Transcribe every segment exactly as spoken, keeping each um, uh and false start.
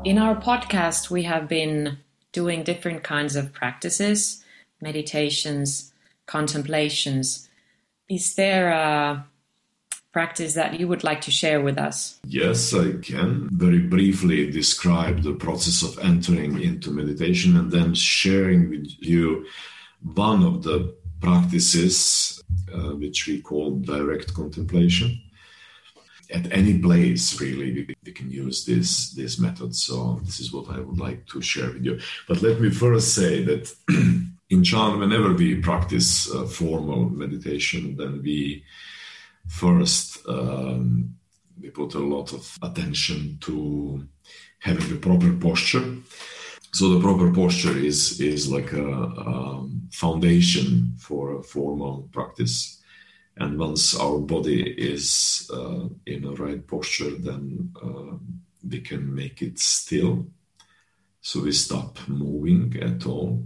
In our podcast, we have been doing different kinds of practices, meditations, contemplations. Is there a practice that you would like to share with us? Yes, I can very briefly describe the process of entering into meditation and then sharing with you one of the practices uh, which we call direct contemplation. At any place, really, we, we can use this, this method. So this is what I would like to share with you. But let me first say that in Chan, whenever we practice uh, formal meditation, then we first um, we put a lot of attention to having the proper posture. So the proper posture is, is like a, a foundation for a formal practice. And once our body is uh, in a right posture, then uh, we can make it still. So we stop moving at all.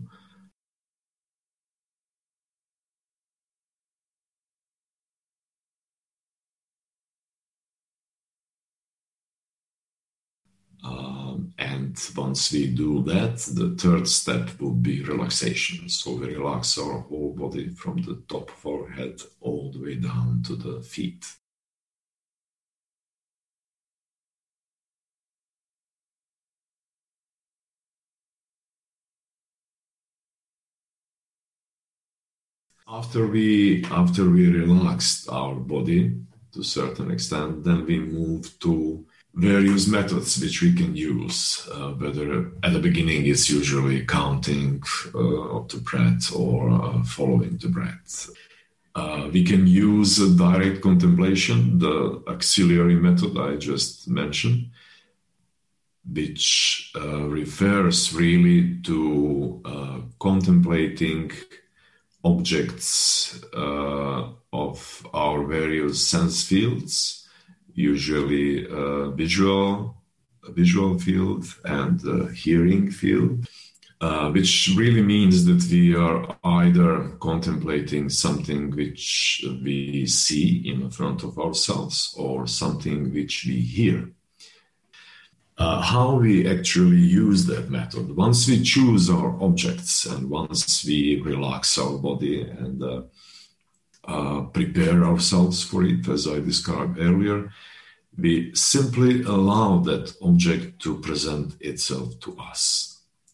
Um, and once we do that, the third step will be relaxation. So we relax our whole body from the top of our head all the way down to the feet. After we, after we relaxed our body to a certain extent, then we move to various methods which we can use, uh, whether at the beginning it's usually counting uh, of the breath or uh, following the breath. Uh, we can use uh, direct contemplation, the auxiliary method I just mentioned, which uh, refers really to uh, contemplating objects uh, of our various sense fields, usually a visual, a visual field and a hearing field, uh, which really means that we are either contemplating something which we see in front of ourselves or something which we hear. Uh, how we actually use that method. Once we choose our objects and once we relax our body and uh, uh, prepare ourselves for it, as I described earlier, we simply allow that object to present itself to us.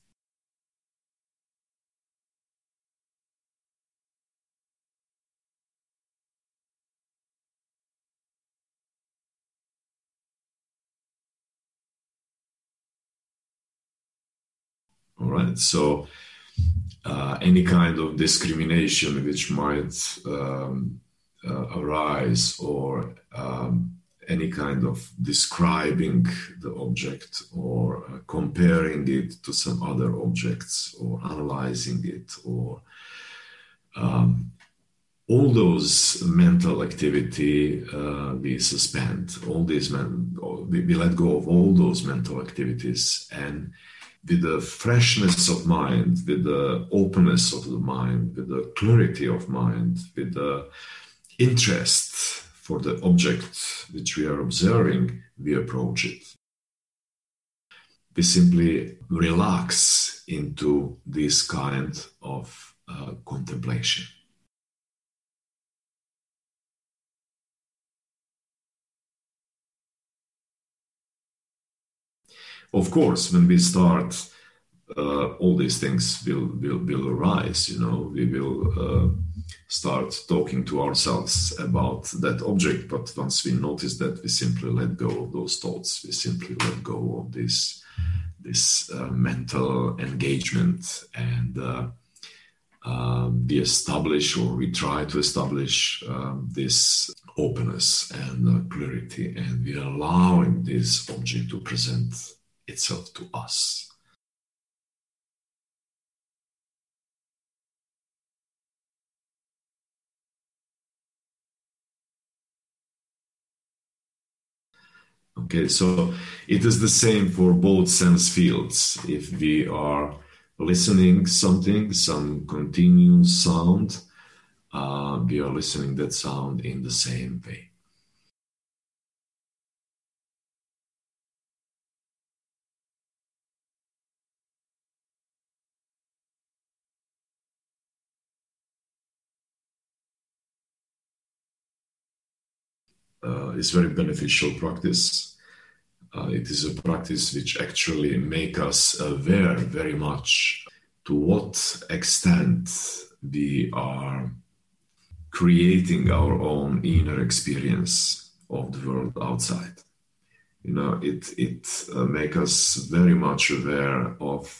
All right, so uh, any kind of discrimination which might um, uh, arise or um, any kind of describing the object or uh, comparing it to some other objects or analyzing it or um, all those mental activity uh, we suspend, all these men, we, we let go of all those mental activities, and with the freshness of mind, with the openness of the mind, with the clarity of mind, with the interest for the object which we are observing, we approach it. We simply relax into this kind of uh, contemplation. Of course, when we start, uh, all these things will, will, will arise, you know, we will uh, start talking to ourselves about that object, but once we notice that, we simply let go of those thoughts, we simply let go of this, this uh, mental engagement, and uh, uh, we establish, or we try to establish uh, this openness and uh, clarity, and we are allowing this object to present itself to us. Okay, so it is the same for both sense fields. If we are listening something, some continuous sound, uh, we are listening that sound in the same way. uh, is very beneficial practice. Uh, it is a practice which actually make us aware very much to what extent we are creating our own inner experience of the world outside. You know, it it uh, make us very much aware of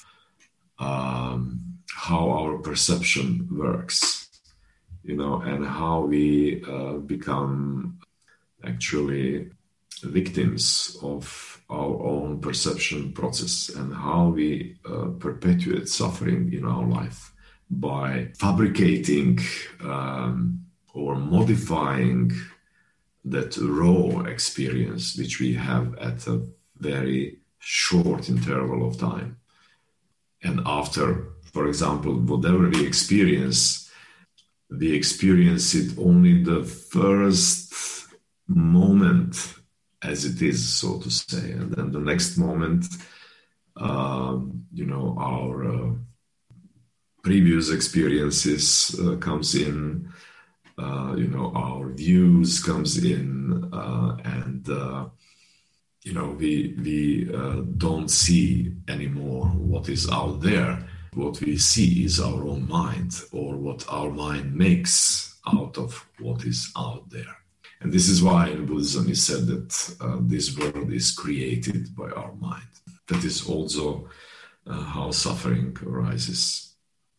um, how our perception works, you know, and how we uh, become actually victims of our own perception process, and how we uh, perpetuate suffering in our life by fabricating um, or modifying that raw experience which we have at a very short interval of time. And after, for example, whatever we experience, we experience it only the first moment as it is, so to say. And then the next moment, um, you know, our uh, previous experiences uh, comes in, uh, you know, our views comes in, uh, and, uh, you know, we, we uh, don't see anymore what is out there. What we see is our own mind, or what our mind makes out of what is out there. And this is why in Buddhism is said that uh, this world is created by our mind. That is also uh, how suffering arises.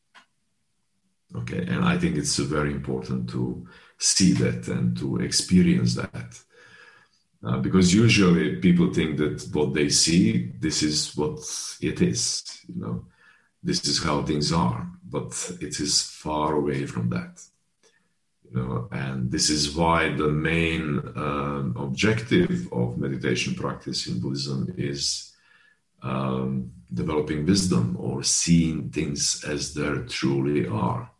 Okay, and I think it's very important to see that and to experience that. Uh, because usually people think that what they see, this is what it is, you know, this is how things are, but it is far away from that. You know, and this is why the main um, objective of meditation practice in Buddhism is um, developing wisdom, or seeing things as they truly are.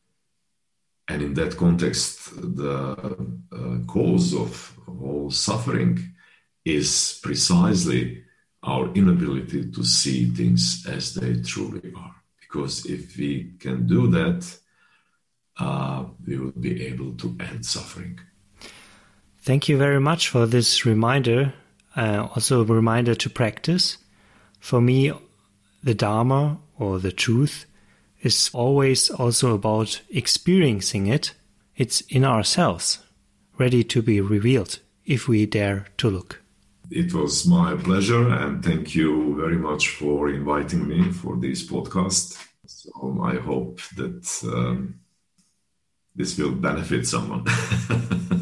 And in that context, the uh, cause of all suffering is precisely our inability to see things as they truly are. Because if we can do that, Uh, we will be able to end suffering. Thank you very much for this reminder, uh, also a reminder to practice. For me, the Dharma, or the truth, is always also about experiencing it. It's in ourselves, ready to be revealed if we dare to look. It was my pleasure, and thank you very much for inviting me for this podcast. So I hope that um, this will benefit someone.